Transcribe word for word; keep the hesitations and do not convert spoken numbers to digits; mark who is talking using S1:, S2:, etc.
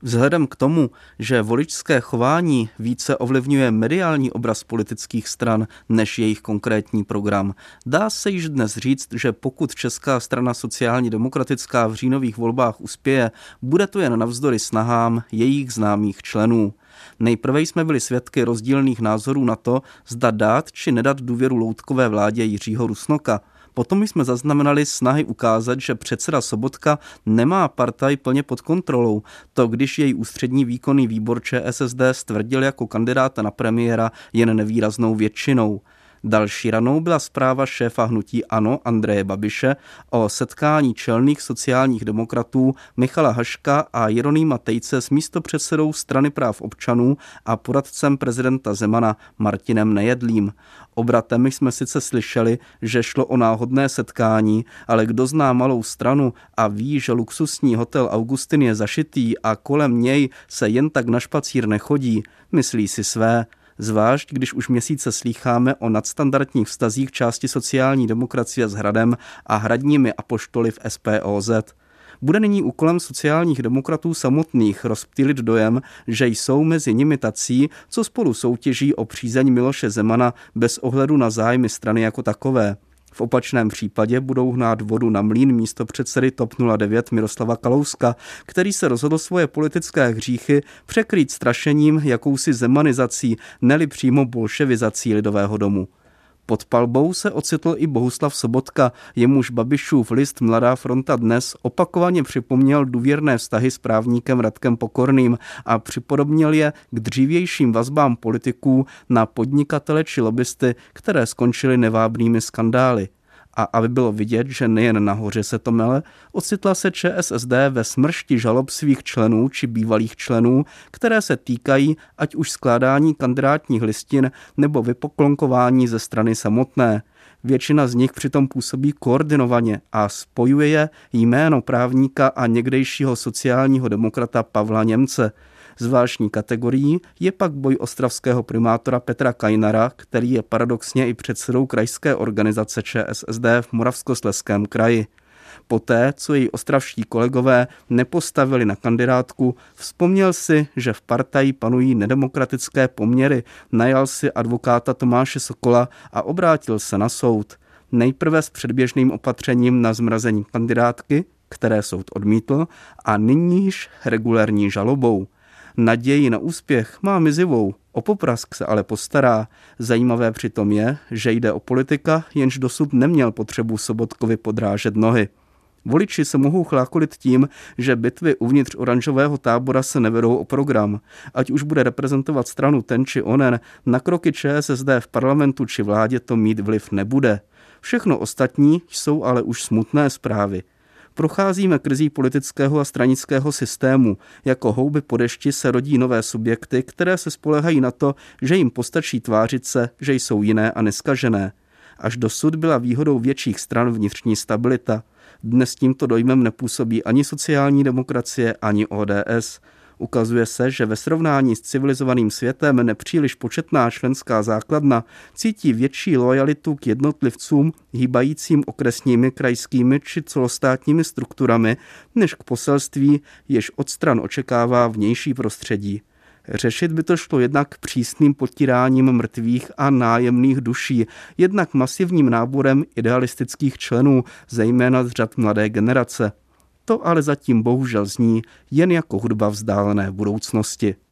S1: Vzhledem k tomu, že voličské chování více ovlivňuje mediální obraz politických stran než jejich konkrétní program, dá se již dnes říct, že pokud Česká strana sociálně demokratická v říjnových volbách uspěje, bude to jen navzdory snahám jejich známých členů. Nejprve jsme byli svědky rozdílných názorů na to, zda dát či nedat důvěru loutkové vládě Jiřího Rusnoka. Potom jsme zaznamenali snahy ukázat, že předseda Sobotka nemá partaj plně pod kontrolou. To, když jej ústřední výkonný výbor ČSSD stvrdil jako kandidáta na premiéra jen nevýraznou většinou. Další ranou byla zpráva šéfa hnutí ANO Andreje Babiše o setkání čelných sociálních demokratů Michala Haška a Jeronýma Tejce s místopředsedou Strany práv občanů a poradcem prezidenta Zemana Martinem Nejedlým. Obratem jsme sice slyšeli, že šlo o náhodné setkání, ale kdo zná malou stranu a ví, že luxusní hotel Augustin je zašitý a kolem něj se jen tak na špacír nechodí, myslí si své. Zvlášť, když už měsíce slýcháme o nadstandardních vztazích části sociální demokracie s Hradem a hradními apoštoly v S P O Z. Bude nyní úkolem sociálních demokratů samotných rozptýlit dojem, že jsou mezi nimi tací, co spolu soutěží o přízeň Miloše Zemana bez ohledu na zájmy strany jako takové. V opačném případě budou hnát vodu na mlýn místopředsedy T O P nula devět Miroslava Kalouska, který se rozhodl svoje politické hříchy překrýt strašením jakousi zemanizací, neli přímo bolševizací Lidového domu. Pod palbou se ocitl i Bohuslav Sobotka, jemuž Babišův list Mladá fronta dnes opakovaně připomněl důvěrné vztahy s právníkem Radkem Pokorným a připodobnil je k dřívějším vazbám politiků na podnikatele či lobbysty, které skončily nevábnými skandály. A aby bylo vidět, že nejen nahoře se to mele, ocitla se ČSSD ve smršti žalob svých členů či bývalých členů, které se týkají ať už skládání kandidátních listin nebo vypoklonkování ze strany samotné. Většina z nich přitom působí koordinovaně a spojuje je jméno právníka a někdejšího sociálního demokrata Pavla Němce. Zvláštní kategorií je pak boj ostravského primátora Petra Kajnara, který je paradoxně i předsedou krajské organizace ČSSD v Moravskoslezském kraji. Poté, co její ostravští kolegové nepostavili na kandidátku, vzpomněl si, že v partaji panují nedemokratické poměry, najal si advokáta Tomáše Sokola a obrátil se na soud. Nejprve s předběžným opatřením na zmrazení kandidátky, které soud odmítl, a nyní již regulérní žalobou. Naději na úspěch má mizivou, o poprask se ale postará. Zajímavé přitom je, že jde o politika, jenž dosud neměl potřebu Sobotkovi podrážet nohy. Voliči se mohou chlácholit tím, že bitvy uvnitř oranžového tábora se nevedou o program. Ať už bude reprezentovat stranu ten či onen, na kroky ČSSD v parlamentu či vládě to mít vliv nebude. Všechno ostatní jsou ale už smutné zprávy. Procházíme krizí politického a stranického systému. Jako houby po dešti se rodí nové subjekty, které se spoléhají na to, že jim postačí tvářit se, že jsou jiné a neskažené. Až dosud byla výhodou větších stran vnitřní stabilita. Dnes tímto dojmem nepůsobí ani sociální demokracie, ani O D S. Ukazuje se, že ve srovnání s civilizovaným světem nepříliš početná členská základna cítí větší lojalitu k jednotlivcům hýbajícím okresními, krajskými či celostátními strukturami, než k poselství, jež od stran očekává vnější prostředí. Řešit by to šlo jednak přísným potíráním mrtvých a nájemných duší, jednak masivním náborem idealistických členů, zejména z řad mladé generace. To ale zatím bohužel zní jen jako hudba vzdálené budoucnosti.